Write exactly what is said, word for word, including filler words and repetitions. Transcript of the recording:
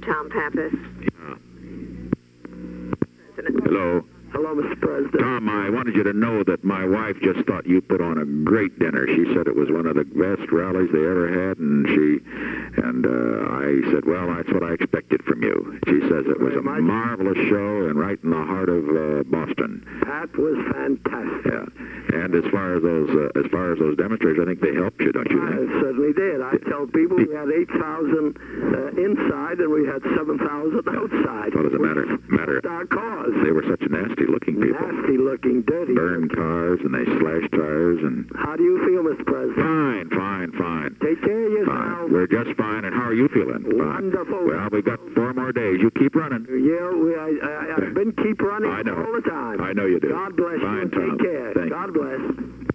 Tom Pappas. Yeah. Hello. Hello, Mister President. Tom, I wanted you to know that my wife just thought you put on a great dinner. She said it was one of the best rallies they ever had, and she, and uh, I said, well, that's what I expected from you. She says it was a marvelous show and right in the heart of uh, Boston. Pat was fantastic. Yeah, and as far as those, uh, as far as those demonstrators, I think they helped you, don't you I think? certainly did. I tell people we had eight thousand uh, inside and we had seven thousand outside. What does it matter? Matter. Our cause. They were such nasty-looking people. Nasty-looking, dirty. Burned cars and they slashed tires and. How do you feel, Mister President? Fine, fine, fine. Take care of yourself. Fine. We're just fine. And how are you feeling? Wonderful. Fine. Well, we've got four more days. You keep running. Yeah, we, I, I, I've been keep running I know. all the time. I know you do. God bless Fine, you. Tom. Take care. Thanks. God bless.